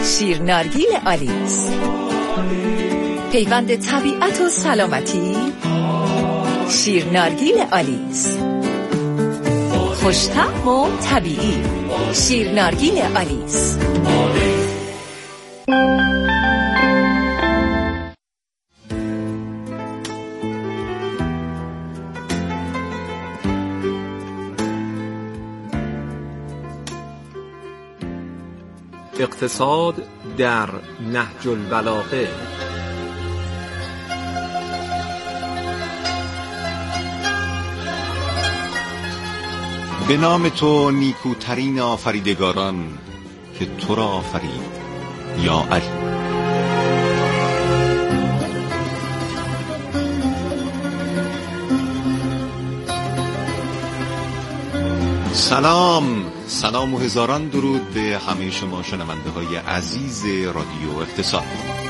شیرنارگیل آلیس، پیوند طبیعت و سلامتی. شیرنارگیل آلیس، خوش‌طعم و طبیعی. شیرنارگیل آلیس. اقتصاد در نهج البلاغه. به نام تو نیکوترین آفریدگاران که تو را آفرید یا علی. سلام و هزاران درود به همه شما شنونده های عزیز رادیو اقتصاد.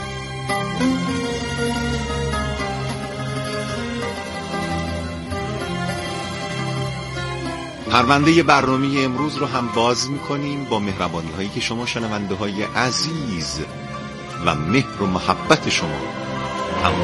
پرونده برنامه امروز رو هم باز میکنیم با مهربانی هایی که شما شنونده های عزیز و مهر و محبت شما هم.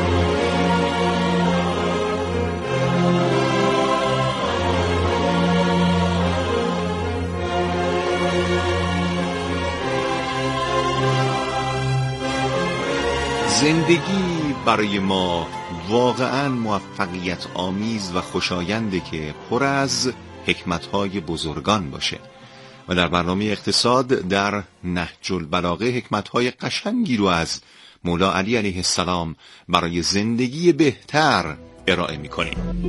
زندگی برای ما واقعا موفقیت آمیز و خوشاینده که پر از حکمت‌های بزرگان باشه و در برنامه اقتصاد در نهج البلاغه حکمت‌های قشنگی رو از مولا علی علیه السلام برای زندگی بهتر ارائه می‌کنیم.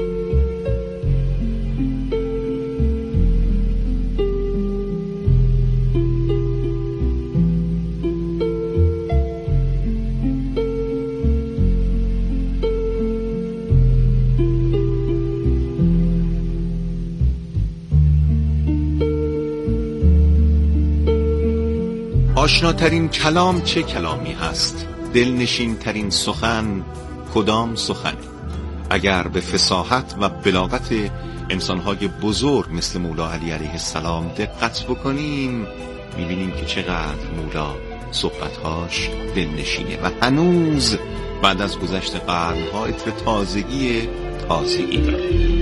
آشناترین کلام چه کلامی هست؟ دلنشین ترین سخن کدام سخنی؟ اگر به فصاحت و بلاغت انسانهای بزرگ مثل مولا علی علیه السلام دقت بکنیم میبینیم که چقدر مولا صحبتهاش دلنشینه و هنوز بعد از گذشت قرنها عطر تازگی داره.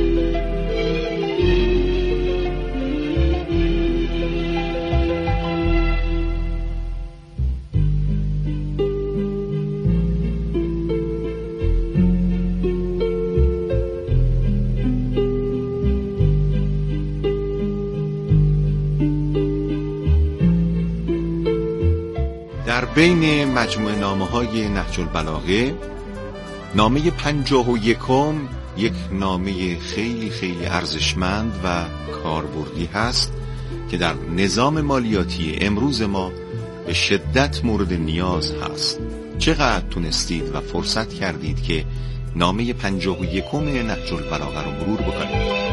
بین مجموعه نامه‌های نهج البلاغه نامه 51 یک نامه خیلی خیلی ارزشمند و کاربردی هست که در نظام مالیاتی امروز ما به شدت مورد نیاز هست. چقدر تونستید و فرصت کردید که نامه 51 نهج البلاغه رو مرور بکنید؟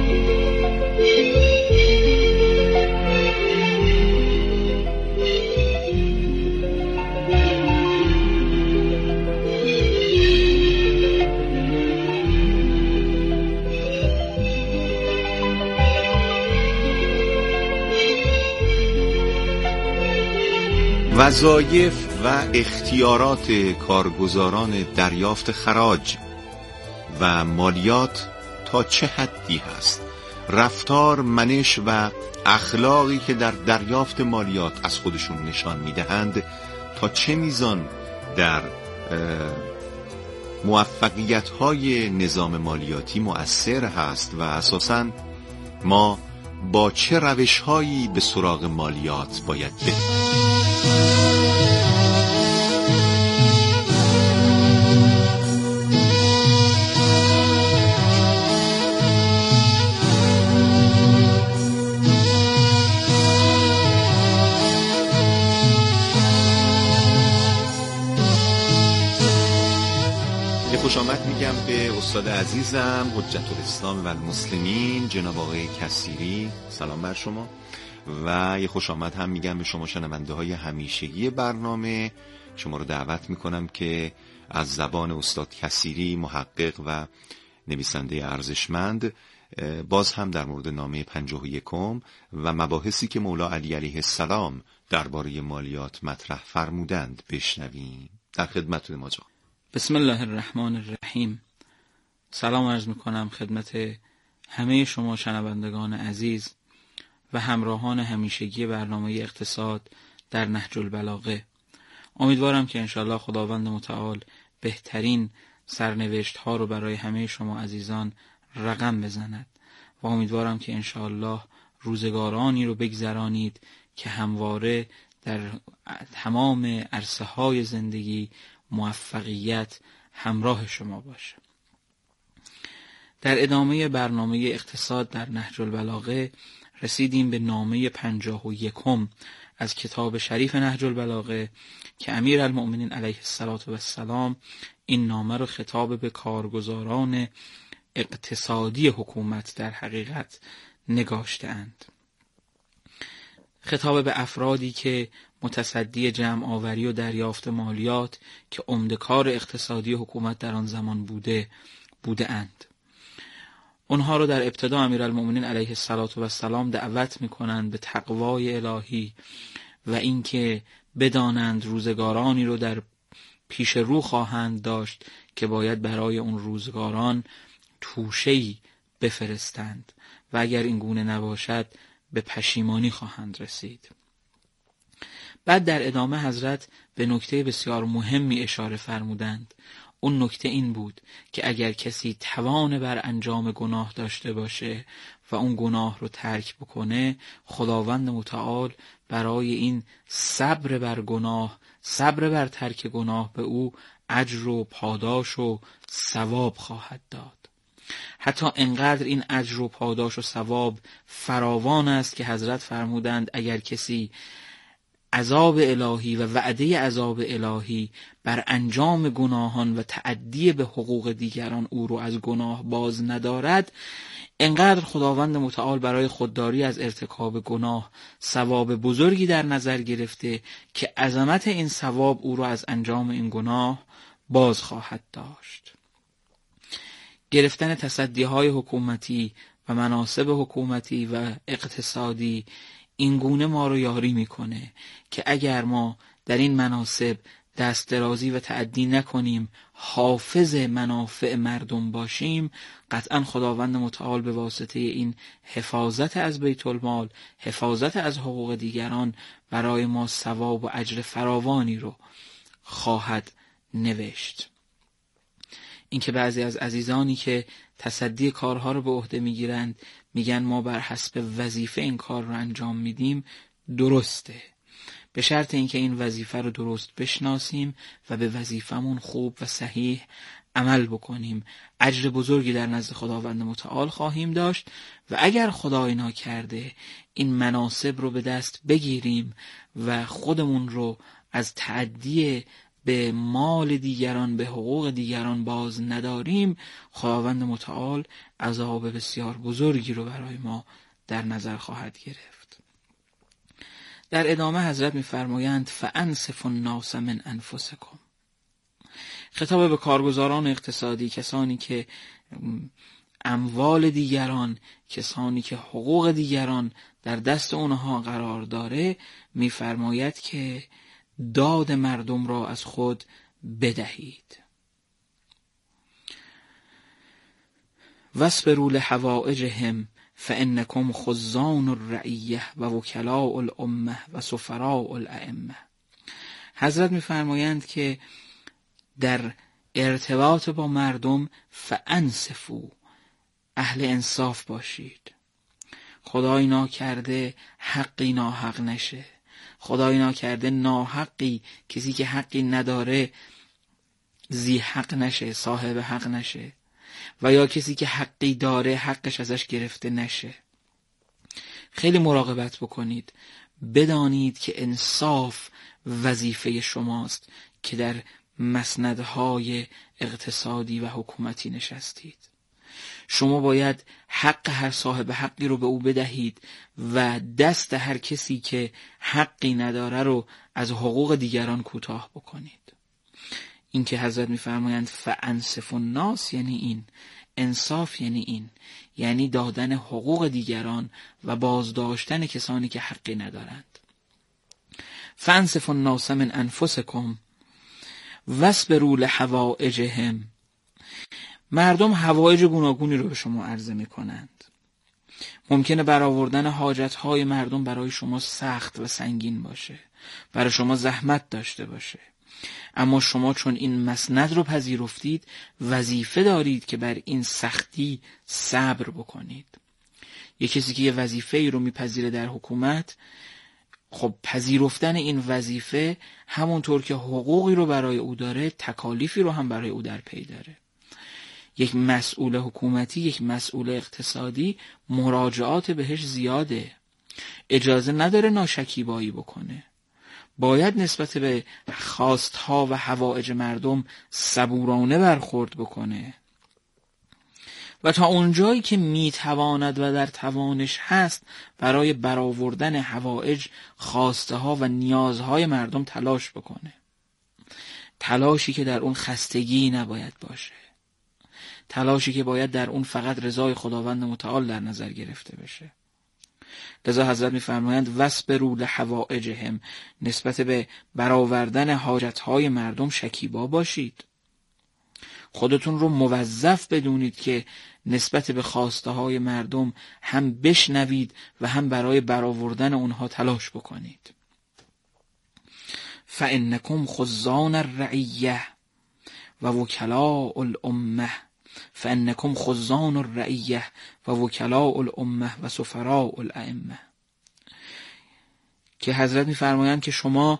وظایف و اختیارات کارگزاران دریافت خراج و مالیات تا چه حدی هست؟ رفتار، منش و اخلاقی که در دریافت مالیات از خودشون نشان میدهند تا چه میزان در موفقیت‌های نظام مالیاتی مؤثر هست و اساساً ما با چه روش‌هایی به سراغ مالیات باید بریم؟ خوش آمد میگم به استاد عزیزم حجت الاسلام و المسلمین جناب آقای کثیری. سلام بر شما. و یه خوش آمد هم میگم به شما شنونده های همیشگی برنامه. شما رو دعوت میکنم که از زبان استاد کثیری، محقق و نویسنده ارزشمند، باز هم در مورد نامه 51 و مباحثی که مولا علی علیه السلام درباره مالیات مطرح فرمودند بشنویم. در خدمتتون ماجا. بسم الله الرحمن الرحیم. سلام عرض میکنم خدمت همه شما شنوندگان عزیز و همراهان همیشگی برنامه اقتصاد در نهج البلاغه. امیدوارم که انشاءالله خداوند متعال بهترین سرنوشت ها رو برای همه شما عزیزان رقم بزند و امیدوارم که انشاءالله روزگارانی رو بگذرانید که همواره در تمام عرصه های زندگی موفقیت همراه شما باشه. در ادامه برنامه اقتصاد در نهج البلاغه رسیدیم به نامه 51 از کتاب شریف نهج البلاغه که امیرالمؤمنین علیه السلام این نامه رو خطاب به کارگزاران اقتصادی حکومت در حقیقت نگاشته‌اند. خطاب به افرادی که متصدی جمع آوری و دریافت مالیات که عمده کار اقتصادی حکومت در آن زمان بوده‌اند. اونها رو در ابتدا امیرالمؤمنین علیه السلام دعوت می‌کنند به تقوای الهی و اینکه بدانند روزگارانی رو در پیش رو خواهند داشت که باید برای اون روزگاران توشه‌ای بفرستند و اگر این گونه نباشد به پشیمانی خواهند رسید. بعد در ادامه حضرت به نکته بسیار مهمی اشاره فرمودند. اون نکته این بود که اگر کسی توان بر انجام گناه داشته باشه و اون گناه رو ترک بکنه، خداوند متعال برای این صبر بر گناه، صبر بر ترک گناه به او اجر و پاداش و ثواب خواهد داد. حتی انقدر این اجر و پاداش و ثواب فراوان است که حضرت فرمودند اگر کسی عذاب الهی و وعده عذاب الهی بر انجام گناهان و تعدی به حقوق دیگران او رو از گناه باز ندارد، انقدر خداوند متعال برای خودداری از ارتکاب گناه ثواب بزرگی در نظر گرفته که عظمت این ثواب او رو از انجام این گناه باز خواهد داشت. گرفتن تصدیهای حکومتی و مناصب حکومتی و اقتصادی این گونه ما رو یاری میکنه که اگر ما در این مناصب دست درازی و تعدی نکنیم، حافظ منافع مردم باشیم، قطعا خداوند متعال به واسطه این حفاظت از بیت المال، حفاظت از حقوق دیگران برای ما ثواب و اجر فراوانی رو خواهد نوشت. اینکه بعضی از عزیزانی که تصدی کارها رو به عهده میگیرند میگن ما بر حسب وظیفه این کار رو انجام میدیم، درسته، به شرط اینکه این وظیفه رو درست بشناسیم و به وظیفمون خوب و صحیح عمل بکنیم، اجر بزرگی در نزد خداوند متعال خواهیم داشت. و اگر خدای ناکرده این مناصب رو به دست بگیریم و خودمون رو از تعدی به مال دیگران، به حقوق دیگران باز نداریم، خداوند متعال عذاب بسیار بزرگی رو برای ما در نظر خواهد گرفت. در ادامه حضرت می‌فرمایند فانصفوا الناس من انفسکم. خطاب به کارگزاران اقتصادی، کسانی که اموال دیگران، کسانی که حقوق دیگران در دست اونها قرار داره، می‌فرماید که داد مردم را از خود بدهید. واصبروا لحوائجهم فانکم خزان الرعیه و وکلاء الامه و سفراء الائمه. حضرت می‌فرمایند که در ارتباط با مردم فانصفوا، اهل انصاف باشید. خدای ناکرده حقی ناحق نشه، خدای ناکرده ناحقی، کسی که حقی نداره ذی حق نشه، صاحب حق نشه، و یا کسی که حقی داره حقش ازش گرفته نشه. خیلی مراقبت بکنید، بدانید که انصاف وظیفه شماست که در مسندهای اقتصادی و حکومتی نشستید. شما باید حق هر صاحب حقی رو به او بدهید و دست هر کسی که حقی نداره رو از حقوق دیگران کوتاه بکنید. این که حضرت میفرمایند فانصفوا الناس یعنی این، انصاف یعنی این، یعنی دادن حقوق دیگران و بازداشتن کسانی که حقی ندارند. فانصفوا الناس من انفسکم واصبروا لحوائجهم. مردم حوایج گوناگونی رو به شما عرضه می کنند. ممکنه برآوردن حاجتهای مردم برای شما سخت و سنگین باشه، برای شما زحمت داشته باشه، اما شما چون این مسند رو پذیرفتید وظیفه دارید که بر این سختی صبر بکنید. یه کسی که یه وظیفه ای رو میپذیره در حکومت، خب پذیرفتن این وظیفه همونطور که حقوقی رو برای او داره تکالیفی رو هم برای او در پی داره. یک مسئول حکومتی، یک مسئول اقتصادی مراجعات بهش زیاده، اجازه نداره ناشکیبایی بکنه، باید نسبت به خواستها و حوائج مردم صبورانه برخورد بکنه و تا اونجایی که میتواند و در توانش هست برای برآوردن حوائج، خواسته ها و نیازهای مردم تلاش بکنه. تلاشی که در اون خستگی نباید باشه، تلاشی که باید در اون فقط رضای خداوند متعال در نظر گرفته بشه. لذا حضرت می‌فرمایند واصبروا لحوائجهم، نسبت به برآوردن حاجت‌های مردم شکیبا باشید. خودتون رو موظف بدونید که نسبت به خواسته‌های مردم هم بشنوید و هم برای برآوردن اونها تلاش بکنید. فإنکم خزان الرعیة و وکلاء الامه، فإنکم خزان الرعیة و وکلاء الامه و سفراء الائمه. که حضرت می‌فرمایند که شما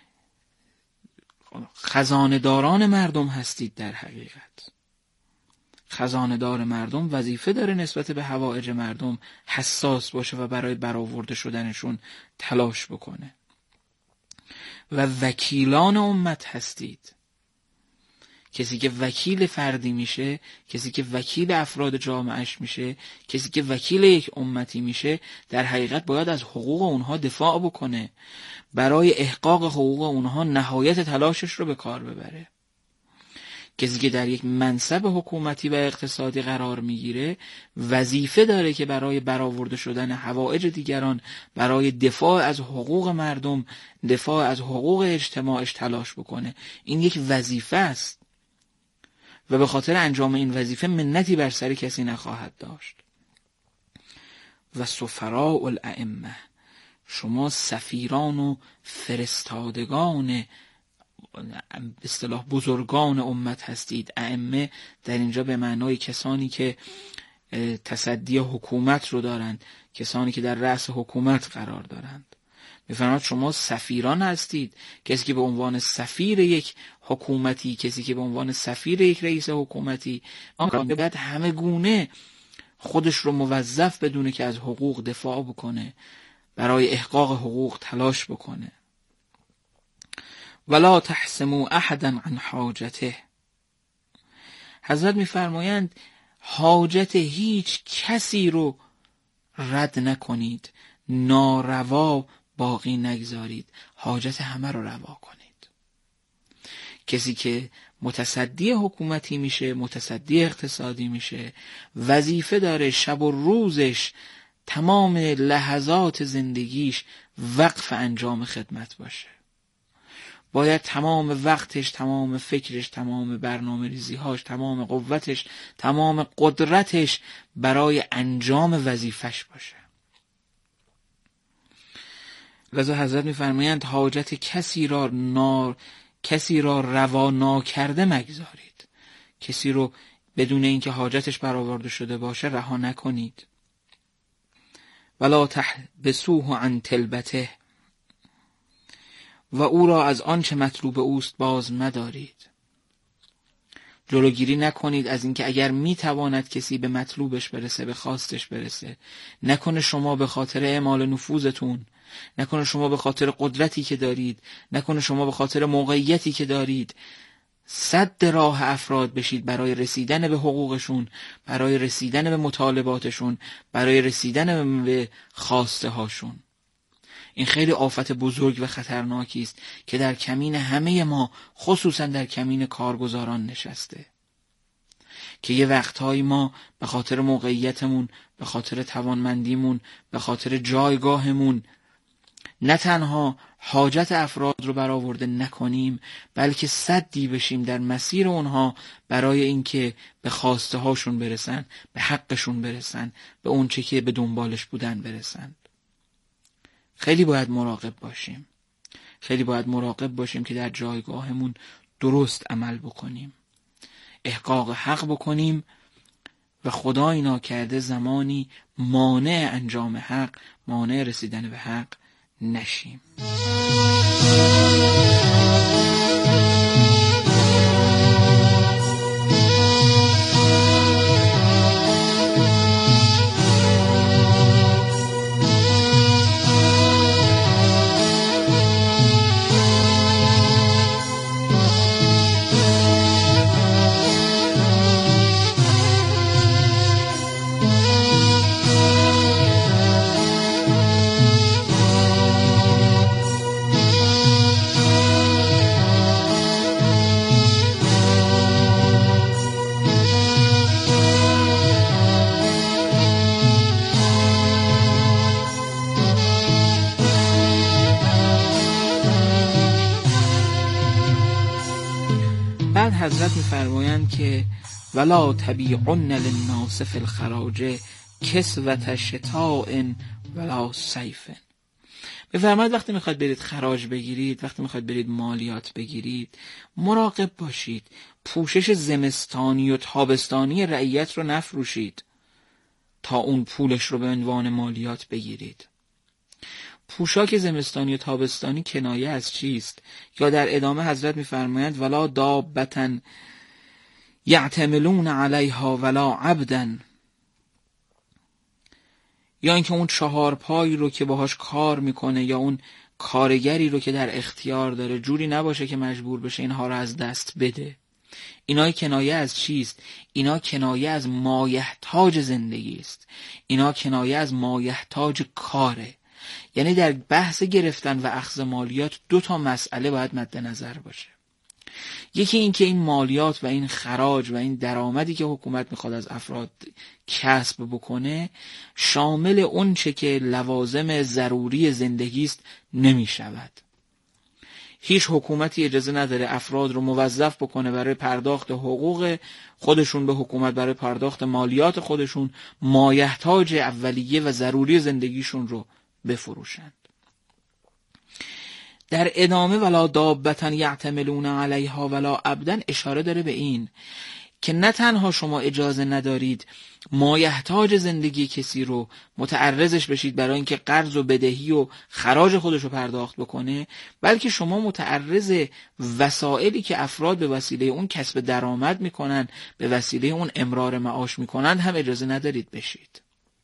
خزانه‌داران مردم هستید. در حقیقت خزانه‌دار مردم وظیفه داره نسبت به حوائج مردم حساس باشه و برای برآورده شدنشون تلاش بکنه. و وکیلان امت هستید. کسی که وکیل فردی میشه، کسی که وکیل افراد جامعهش میشه، کسی که وکیل یک امتی میشه، در حقیقت باید از حقوق اونها دفاع بکنه، برای احقاق حقوق اونها نهایت تلاشش رو به کار ببره. کسی که در یک منصب حکومتی و اقتصادی قرار میگیره وظیفه داره که برای برآورده شدن حوائج دیگران، برای دفاع از حقوق مردم، دفاع از حقوق اجتماعش تلاش بکنه. این یک وظیفه است و به خاطر انجام این وظیفه منتی بر سر کسی نخواهد داشت. و سفراء الائمه، شما سفیران و فرستادگان اصطلاح بزرگان امت هستید. ائمه در اینجا به معنای کسانی که تصدی حکومت رو دارند، کسانی که در رأس حکومت قرار دارند. می‌فرماید شما سفیران هستید. کسی که به عنوان سفیر یک حکومتی، کسی که به عنوان سفیر یک رئیس حکومتی باید همه گونه خودش رو موظف بدونه که از حقوق دفاع بکنه، برای احقاق حقوق تلاش بکنه. ولا تحسموا احدا عن حاجته. حضرت میفرمایند حاجت هیچ کسی رو رد نکنید، ناروا باقی نگذارید، حاجت همه رو روا کنید. کسی که متصدی حکومتی میشه، متصدی اقتصادی میشه، وظیفه داره شب و روزش، تمام لحظات زندگیش وقف انجام خدمت باشه. باید تمام وقتش، تمام فکرش، تمام برنامه ریزیهاش، تمام قوتش، تمام قدرتش برای انجام وظیفش باشه. لذا حضرت می‌فرمایند حاجت کسی را روا ناکرده مگذارید. کسی رو بدون اینکه حاجتش برآورده شده باشه رها نکنید. ولا تحبسوه عن طلبته، و او را از آنچه مطلوب اوست باز مدارید. جلوگیری نکنید از اینکه اگر میتواند کسی به مطلوبش برسه، به خواستش برسه، نکنه شما به خاطر اعمال نفوذتون، نکنه شما به خاطر قدرتی که دارید، نکنه شما به خاطر موقعیتی که دارید سد راه افراد بشید برای رسیدن به حقوقشون، برای رسیدن به مطالباتشون، برای رسیدن به خواسته هاشون. این خیلی آفت بزرگ و خطرناکی است که در کمین همه ما، خصوصا در کمین کارگزاران نشسته. که یه وقتهایی ما به خاطر موقعیتمون، به خاطر توانمندیمون، به خاطر جایگاهمون نه تنها حاجت افراد رو برآورده نکنیم، بلکه سدی بشیم در مسیر اونها برای اینکه به خواسته هاشون برسن، به حقشون برسن، به اون چه که به دنبالش بودن برسن. خیلی باید مراقب باشیم. خیلی باید مراقب باشیم که در جایگاهمون درست عمل بکنیم، احقاق حق بکنیم و خدای ناکرده زمانی مانع انجام حق، مانع رسیدن به حق نشیم. بعد حضرت می‌فرمایند که ولا تبیعن للناس فی الخراج کسوة شتاء ولا صیف. بفرمایید وقتی میخواید برید خراج بگیرید، وقتی میخواید برید مالیات بگیرید، مراقب باشید پوشش زمستانی و تابستانی رعیت رو نفروشید تا اون پولش رو به عنوان مالیات بگیرید. پوشاک زمستانی و تابستانی کنایه از چیست؟ یا در ادامه حضرت میفرمایند ولا دابة یعتملون علیها ولا عبدا، یا اینکه اون 4 پایی رو که باهاش کار میکنه یا اون کارگری رو که در اختیار داره جوری نباشه که مجبور بشه اینها رو از دست بده. اینا کنایه از چیست؟ اینا کنایه از مایحتاج زندگی است. اینا کنایه از مایحتاج کاره. یعنی در بحث گرفتن و اخذ مالیات 2 مسئله باید مد نظر باشه. یکی این که این مالیات و این خراج و این درآمدی که حکومت میخواد از افراد کسب بکنه شامل اون چه که لوازم ضروری زندگی است نمیشود. هیچ حکومتی اجازه نداره افراد رو موظف بکنه برای پرداخت حقوق خودشون به حکومت، برای پرداخت مالیات خودشون مایحتاج اولیه و ضروری زندگیشون رو بفروشند. در ادامه ولا دابة یعتملون علیها ولا عبدا اشاره داره به این که نه تنها شما اجازه ندارید مایحتاج زندگی کسی رو متعرضش بشید برای اینکه قرض و بدهی و خراج خودش رو پرداخت بکنه، بلکه شما متعرض وسایلی که افراد به وسیله اون کسب درآمد میکنن، به وسیله اون امرار معاش میکنن هم اجازه ندارید بشید.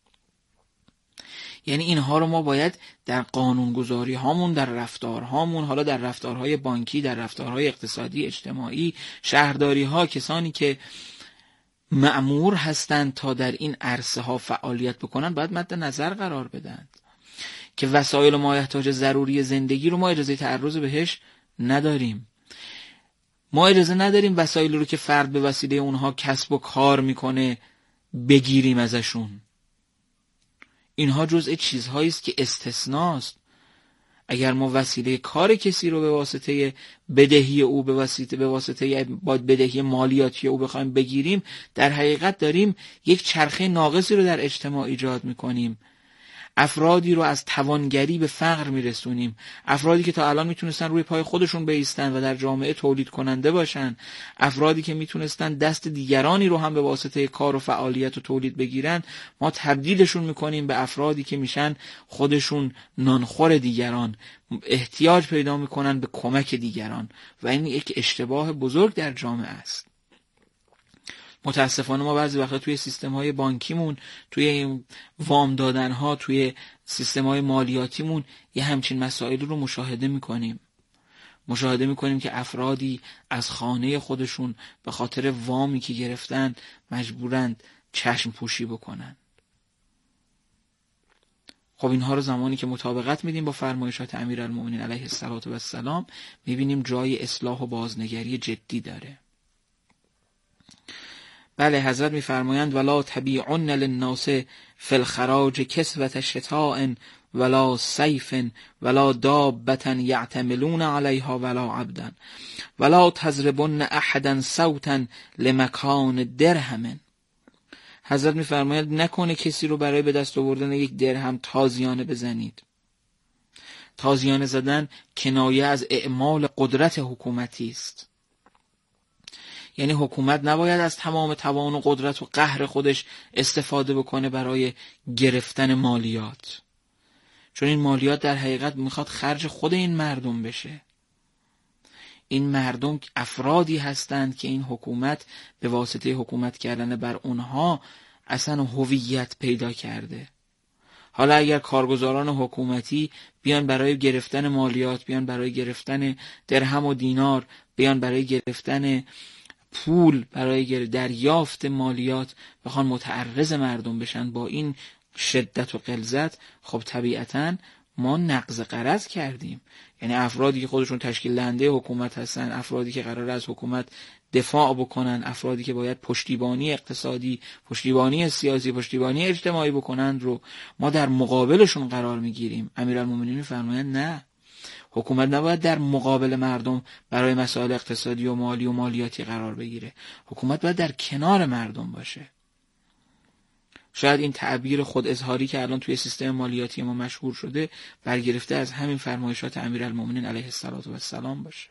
یعنی اینها رو ما باید در قانونگذاری هامون، در رفتارهامون، حالا در رفتارهای بانکی، در رفتارهای اقتصادی اجتماعی، شهرداری ها، کسانی که مأمور هستند تا در این عرصه ها فعالیت بکنن باید مد نظر قرار بدن که وسایل و مایحتاج ضروری زندگی رو ما اجازه تعرض بهش نداریم. ما اجازه نداریم وسایلی رو که فرد به وسیله اونها کسب و کار میکنه بگیریم ازشون. اینها جزء چیزهایی است که استثناست. اگر ما وسیله کار کسی رو به واسطه بدهی او، به واسطه بدهی مالیاتی او بخوایم بگیریم، در حقیقت داریم یک چرخه ناقصی رو در اجتماع ایجاد میکنیم. افرادی رو از توانگری به فقر میرسونیم. افرادی که تا الان میتونستن روی پای خودشون بایستن و در جامعه تولید کننده باشن، افرادی که میتونستن دست دیگرانی رو هم به واسطه کار و فعالیت و تولید بگیرن، ما تبدیلشون میکنیم به افرادی که میشن خودشون نانخور دیگران، احتیاج پیدا میکنن به کمک دیگران و این یک اشتباه بزرگ در جامعه است. متاسفانه ما بعضی وقتا توی سیستم‌های بانکیمون، توی وام دادن‌ها، توی سیستم‌های مالیاتیمون یه همچین مسائل رو مشاهده می‌کنیم که افرادی از خانه خودشون به خاطر وامی که گرفتن مجبورند چشم پوشی بکنن. خب اینها رو زمانی که مطابقت میدیم با فرمایشات امیرالمومنین علیه السلام می‌بینیم جای اصلاح و بازنگری جدی داره. بله، حضرت میفرمایند ولا تبیعن للناس فی الخراج کسوة شتاء ولا صیف ولا دابة یعتملون علیها ولا عبدا ولا تضربن احدا صوتا لمکان درهم. حضرت میفرماید نکنه کسی رو برای به دست آوردن یک درهم تازیانه بزنید. تازیانه زدن کنایه از اعمال قدرت حکومتی است. یعنی حکومت نباید از تمام توان و قدرت و قهر خودش استفاده بکنه برای گرفتن مالیات، چون این مالیات در حقیقت میخواد خرج خود این مردم بشه. این مردم افرادی هستند که این حکومت به واسطه حکومت کردن بر اونها اصلا هویت پیدا کرده. حالا اگر کارگزاران حکومتی بیان برای گرفتن مالیات، بیان برای گرفتن درهم و دینار، بیان برای گرفتن پول، برای دریافت مالیات بخوان متعرض مردم بشن با این شدت و غلظت، خب طبیعتاً ما نقض قرض کردیم. یعنی افرادی که خودشون تشکیل دهنده حکومت هستن، افرادی که قراره از حکومت دفاع بکنن، افرادی که باید پشتیبانی اقتصادی، پشتیبانی سیاسی، پشتیبانی اجتماعی بکنند رو ما در مقابلشون قرار میگیریم. امیرالمومنین میفرمایند نه، حکومت نباید در مقابل مردم برای مسائل اقتصادی و مالی و مالیاتی قرار بگیره. حکومت باید در کنار مردم باشه. شاید این تعبیر خود اظهاری که الان توی سیستم مالیاتی ما مشهور شده برگرفته از همین فرمایشات امیرالمومنین علیه السلام باشه.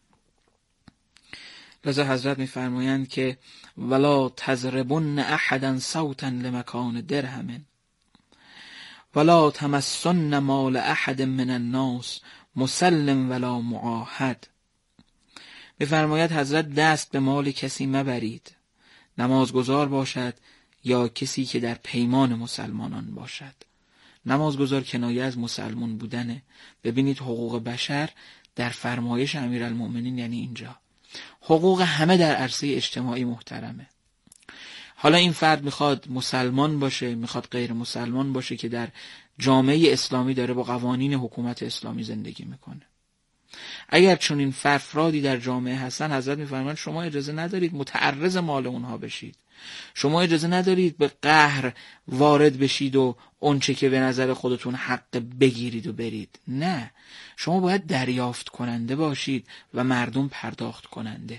لذا حضرت میفرمایند که ولا تضربن احدا صوتا لمکان درهم ولا تمسن مال احد من الناس مسلم ولا معاهد. میفرماید حضرت دست به مال کسی مبرید، نمازگزار باشد یا کسی که در پیمان مسلمانان باشد. نمازگزار کنایه از مسلمان بودنه. ببینید حقوق بشر در فرمایش امیرالمومنین یعنی اینجا حقوق همه در عرصه اجتماعی محترمه. حالا این فرد میخواد مسلمان باشه، میخواد غیر مسلمان باشه که در جامعه اسلامی داره با قوانین حکومت اسلامی زندگی میکنه. اگر چون این افرادی در جامعه هستن، حضرت میفرمایند شما اجازه ندارید متعرض مال اونها بشید. شما اجازه ندارید به قهر وارد بشید و اونچه که به نظر خودتون حق بگیرید و برید. نه، شما باید دریافت کننده باشید و مردم پرداخت کننده.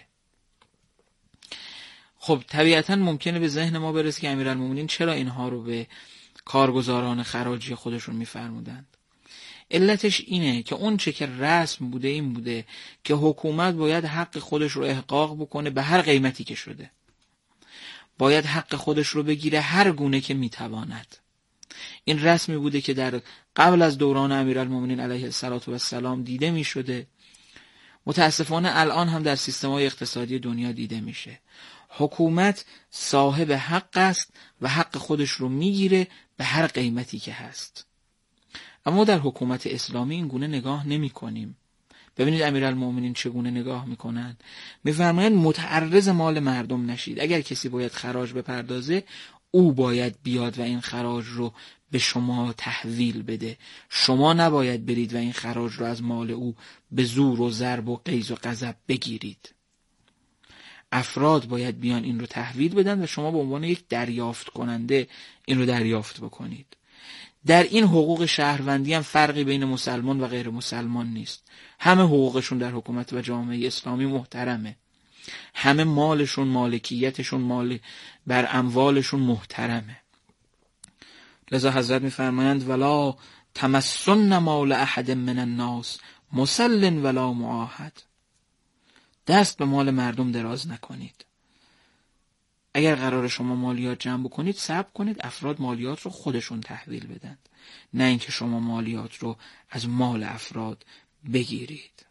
خب طبیعتا ممکنه به ذهن ما برسه که امیرالمومنین چرا اینها رو به کارگزاران خراجی خودشون میفرمودند. علتش اینه که اون چه که رسم بوده این بوده که حکومت باید حق خودش رو احقاق بکنه به هر قیمتی که شده. باید حق خودش رو بگیره هر گونه که میتواند. این رسمی بوده که در قبل از دوران امیرالمومنین علیه السلام دیده میشده. متاسفانه الان هم در سیستم‌های اقتصادی دنیا دیده میشه. حکومت صاحب حق است و حق خودش رو میگیره به هر قیمتی که هست. اما در حکومت اسلامی این گونه نگاه نمی کنیم. ببینید امیرالمومنین چگونه نگاه میکنند. میفرمایند متعرض مال مردم نشید. اگر کسی باید خراج بپردازه، او باید بیاد و این خراج رو به شما تحویل بده. شما نباید برید و این خراج رو از مال او به زور و ضرب و غیظ و غضب بگیرید. افراد باید بیان این رو تحویل بدن و شما به عنوان یک دریافت کننده این رو دریافت بکنید. در این حقوق شهروندی هم فرقی بین مسلمان و غیر مسلمان نیست. همه حقوقشون در حکومت و جامعه اسلامی محترمه. همه مالشون، مالکیتشون، مال بر اموالشون محترمه. لذا حضرت میفرمایند ولا تمسن مال احد من الناس مسلم ولا معاهد. دست به مال مردم دراز نکنید. اگر قرار شما مالیات جمع بکنید، صبر کنید افراد مالیات رو خودشون تحویل بدن، نه اینکه شما مالیات رو از مال افراد بگیرید.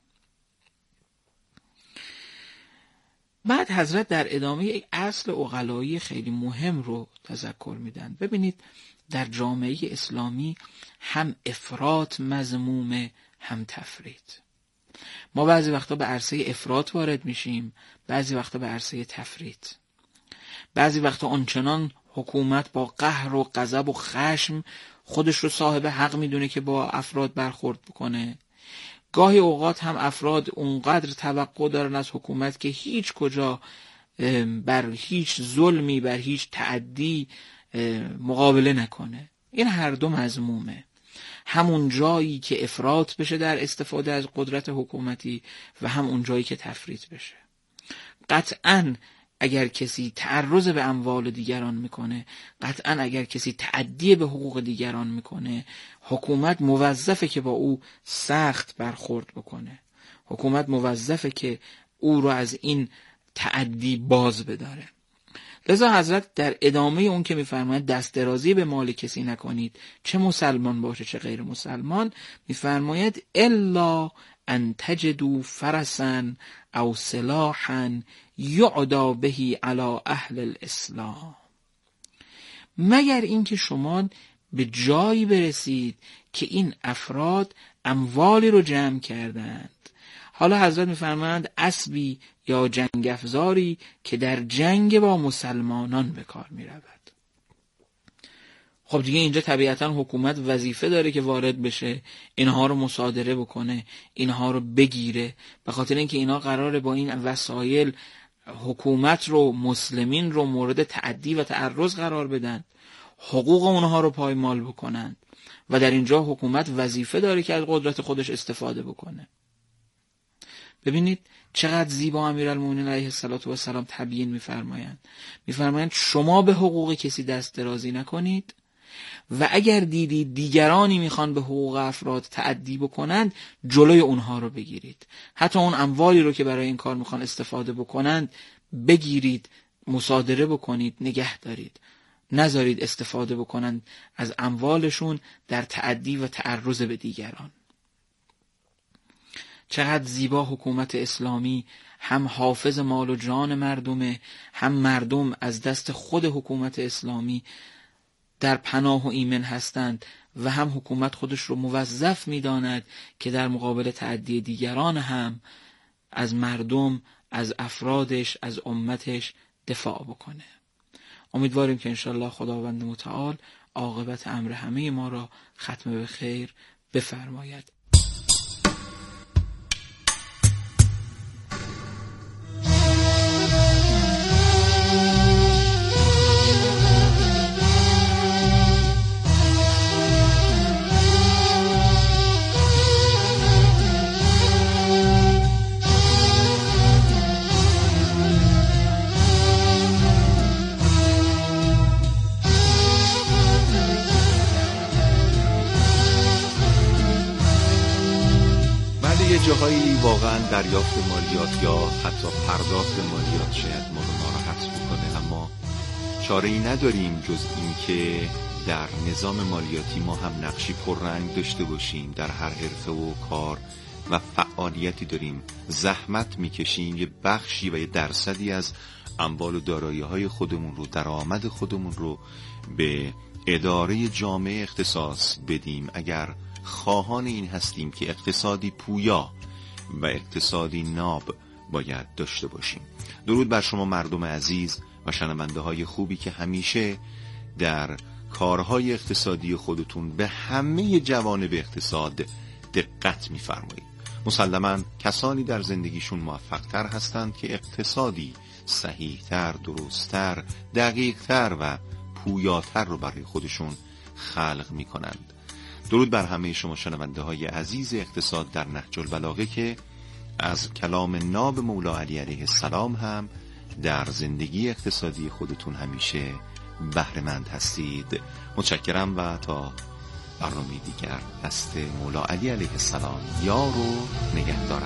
بعد حضرت در ادامه یک اصل عقلایی خیلی مهم رو تذکر میدن. ببینید در جامعه اسلامی هم افراط مذمومه هم تفریط. ما بعضی وقتا به عرصه افراط وارد میشیم، بعضی وقتا به عرصه تفریط. بعضی وقتا آنچنان حکومت با قهر و غضب و خشم خودش رو صاحب حق میدونه که با افراد برخورد بکنه. گاهی اوقات هم افراد اونقدر توقع دارن از حکومت که هیچ کجا بر هیچ ظلمی، بر هیچ تعدی مقابله نکنه. این هر دو مذمومه. همون جایی که افراط بشه در استفاده از قدرت حکومتی و همون جایی که تفریط بشه. قطعاً اگر کسی تعرض به اموال دیگران میکنه، قطعاً اگر کسی تعدی به حقوق دیگران میکنه، حکومت موظفه که با او سخت برخورد بکنه. حکومت موظفه که او رو از این تعدی باز بداره. لذا حضرت در ادامه اون که میفرماید دست درازی به مال کسی نکنید، چه مسلمان باشه چه غیر مسلمان، میفرماید الا ان تجدوا فرسا او سلاحا یعدا بهی علی اهل الاسلام، مگر اینکه شما به جایی برسید که این افراد اموالی رو جمع کردند. حالا حضرت میفرمایند اسبی یا جنگ افزاری که در جنگ با مسلمانان به کار می رود. خب دیگه اینجا طبیعتا حکومت وظیفه داره که وارد بشه، اینها رو مصادره بکنه، اینها رو بگیره، به خاطر اینکه اینا قراره با این وسایل حکومت رو، مسلمین رو مورد تعدی و تعرض قرار بدن، حقوق اونها رو پایمال بکنن و در اینجا حکومت وظیفه داره که از قدرت خودش استفاده بکنه. ببینید چقدر زیبا امیرالمومنین علیه السلام تبیین میفرمایند شما به حقوق کسی دست درازی نکنید و اگر دیدید دیگرانی میخوان به حقوق افراد تعدی بکنند جلوی اونها رو بگیرید. حتی اون اموالی رو که برای این کار میخوان استفاده بکنند بگیرید، مصادره بکنید، نگه دارید. نذارید استفاده بکنند از اموالشون در تعدی و تعرض به دیگران. چقدر زیبا حکومت اسلامی هم حافظ مال و جان مردمه، هم مردم از دست خود حکومت اسلامی در پناه و ایمن هستند و هم حکومت خودش رو موظف می‌داند که در مقابل تعدی دیگران هم از مردم، از افرادش، از امتش دفاع بکنه. امیدواریم که انشالله خداوند متعال عاقبت امر همه ما را ختم به خیر بفرماید. جاهایی واقعا دریافت مالیات یا حتی پرداخت مالیات شاید ما رو ناراحت بکنه، اما چاره ای نداریم جز این که در نظام مالیاتی ما هم نقشی پررنگ داشته باشیم. در هر حرفه و کار و فعالیتی داریم زحمت میکشیم، یه بخشی و یه درصدی از اموال و دارایی‌های خودمون رو، درآمد خودمون رو به اداره جامعه اختصاص بدیم اگر خواهان این هستیم که اقتصادی پویا و اقتصادی ناب باید داشته باشیم. درود بر شما مردم عزیز و شنونده های خوبی که همیشه در کارهای اقتصادی خودتون به همه جوانب اقتصاد دقت می‌فرمایید. مسلماً کسانی در زندگیشون موفق‌تر هستند که اقتصادی صحیح‌تر، درست‌تر، دقیق‌تر و پویاتر رو برای خودشون خلق می‌کنند. درود بر همه شما شنونده های عزیز اقتصاد در نهج البلاغه که از کلام ناب مولا علی علیه السلام هم در زندگی اقتصادی خودتون همیشه بهره مند هستید. متشکرم و تا برنامه دیگر دست مولا علی علیه السلام یار و نگهدار.